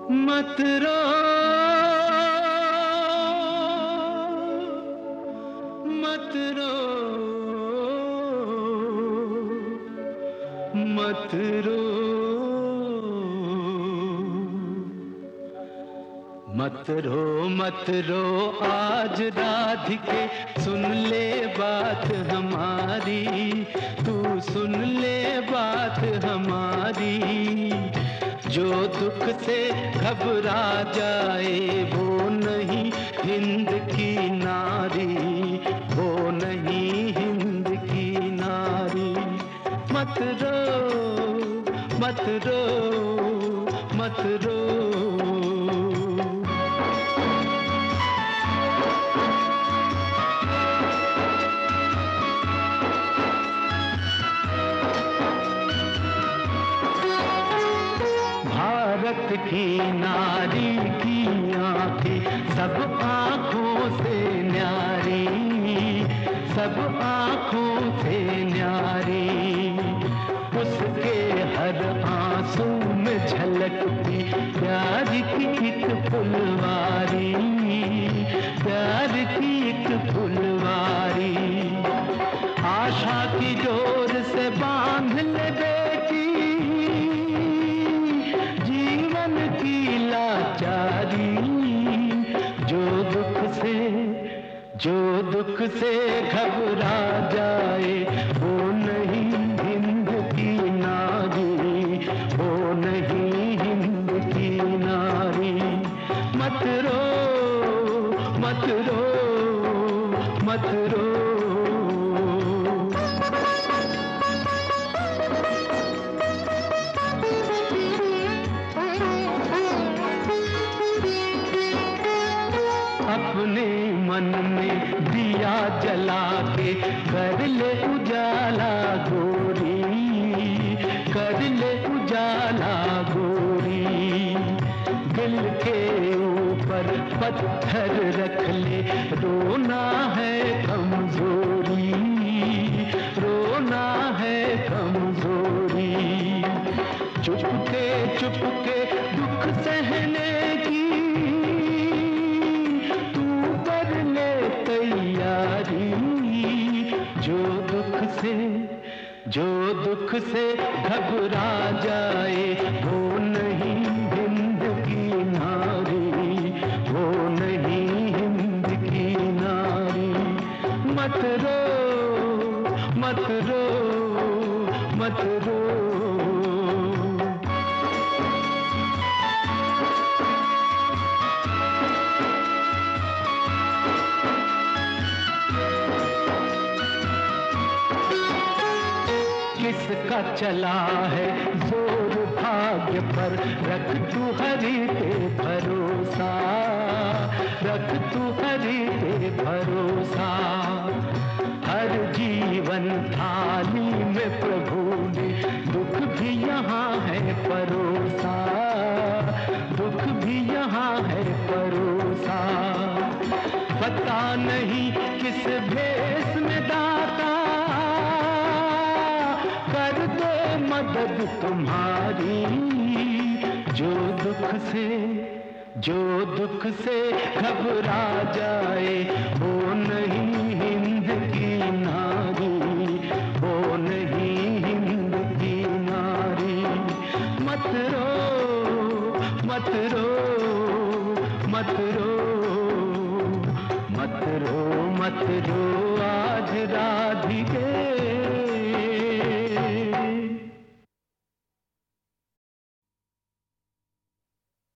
मत रो, मत रो, मत रो, मत रो, मत रो आज राधिके, सुन ले बात हमारी, तू सुन ले बात हमारी। जो दुख से घबरा जाए वो नहीं हिंद की नारी, वो नहीं हिंद की नारी। मत रो, मत रो, मत रो। भारत की नारी की आंखें सब आंखों से न्यारी, सब आंखों से न्यारी। उसके हर आंसू में झलकती प्यार की एक फुलवारी, प्यार की एक फुलवारी। आशा की डोर से बांध ले बेटी जीवन की लाचारी। जो दुख से घबरा जाए वो नहीं हिंद की नारी, वो नहीं हिंद की नारी। मत रो, मत रो, मत रो। अपने मन में दिया जला के कर ले उजाला गोरी, कर ले उजाला गोरी। दिल के ऊपर पत्थर रख ले, रोना है कमजोरी, रोना है कमजोरी। चुपके चुपके दुख सहने की तैयारी। जो दुख से घबरा जाए वो नहीं हिंद की नारी, वो नहीं हिंद की नारी। मत रो, मत रो, मत रो। किसका चला है जोर भाग्य पर, रख तू हरि पे भरोसा, रख तू हरि पे भरोसा। हर जीवन थाली में प्रभु ने दुख भी यहाँ है परोसा, दुख भी यहाँ है परोसा। पता नहीं किस भेष में दाता कर दे मदद तुम्हारी। जो दुख से घबरा जाए वो नहीं हिंद की नारी, वो नहीं हिंद की नारी। मत रो, मत रो, मत रो, मत रो, मत रो आज राधिके।